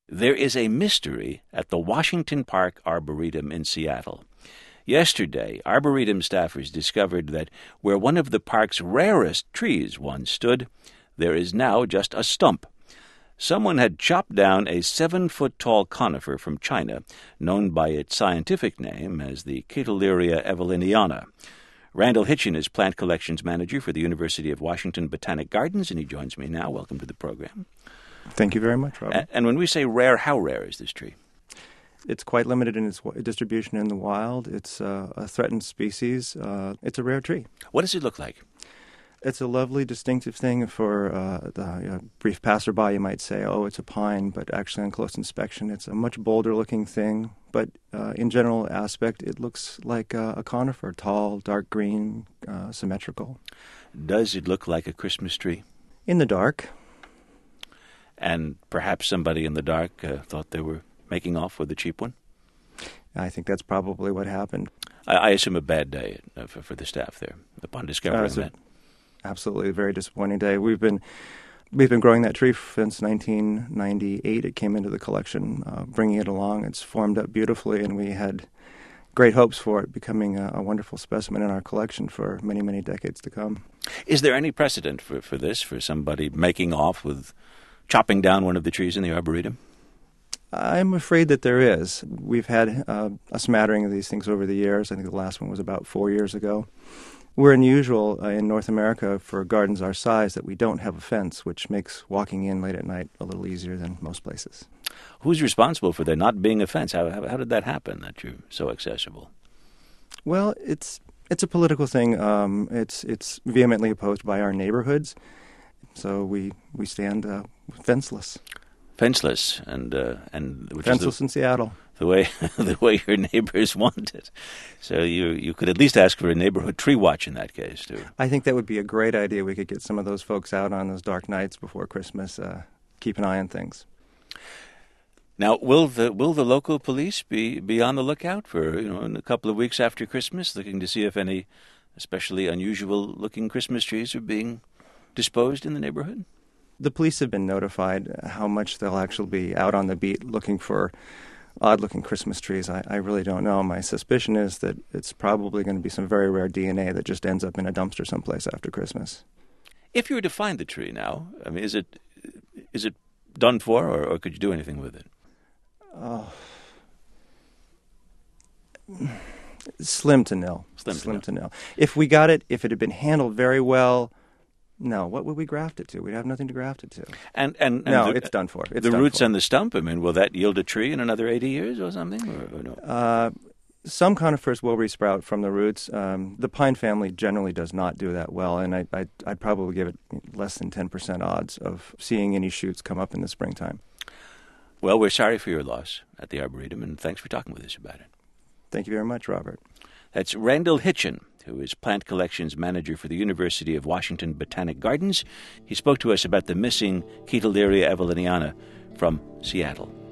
There is a mystery at the Washington Park Arboretum in Seattle. Yesterday, Arboretum staffers discovered that where one of the park's rarest trees once stood, there is now just a stump. Someone had chopped down a 7-foot-tall conifer from China, known by its scientific name as the Keteleria eveliniana. Randall Hitchen is Plant Collections Manager for the University of Washington Botanic Gardens, and he joins me now. Welcome to the program. Thank you very much, Robert. And when we say rare, how rare is this tree? It's quite limited in its distribution in the wild. It's a threatened species. It's a rare tree. What does it look like? It's a lovely, distinctive thing for the brief passerby. You might say, oh, it's a pine, but actually on close inspection, it's a much bolder-looking thing. But in general aspect, it looks like a conifer, tall, dark green, symmetrical. Does it look like a Christmas tree? In the dark. And perhaps somebody in the dark thought they were making off with a cheap one? I think that's probably what happened. I assume a bad day for the staff there upon discovering that. Absolutely, a very disappointing day. We've been growing that tree since 1998. It came into the collection, bringing it along. It's formed up beautifully, and we had great hopes for it becoming a wonderful specimen in our collection for many, many decades to come. Is there any precedent for this, for somebody making off with chopping down one of the trees in the Arboretum? I'm afraid that there is. We've had a smattering of these things over the years. I think the last one was about 4 years ago. We're unusual in North America for gardens our size that we don't have a fence, which makes walking in late at night a little easier than most places. Who's responsible for there not being a fence? How did that happen, that you're so accessible? Well, it's a political thing. It's vehemently opposed by our neighborhoods, so we stand fenceless. Fenceless, and which fenceless in Seattle. The way your neighbors want it. So you could at least ask for a neighborhood tree watch in that case too. I think that would be a great idea. We could get some of those folks out on those dark nights before Christmas. Keep an eye on things. Now, will the local police be on the lookout for in a couple of weeks after Christmas, looking to see if any especially unusual looking Christmas trees are being disposed in the neighborhood? The police have been notified. How much they'll actually be out on the beat looking for odd-looking Christmas trees, I really don't know. My suspicion is that it's probably going to be some very rare DNA that just ends up in a dumpster someplace after Christmas. If you were to find the tree now, I mean, is it done for, or could you do anything with it? Slim to nil. Slim to nil. If we got it, if it had been handled very well, no, what would we graft it to? We'd have nothing to graft it to. And no, it's done for. The roots and the stump, I mean, will that yield a tree in another 80 years or something? Or no? Some conifers will resprout from the roots. The pine family generally does not do that well, and I'd probably give it less than 10% odds of seeing any shoots come up in the springtime. Well, we're sorry for your loss at the Arboretum, and thanks for talking with us about it. Thank you very much, Robert. That's Randall Hitchen, who is Plant Collections Manager for the University of Washington Botanic Gardens. He spoke to us about the missing Keteleria eveliniana from Seattle.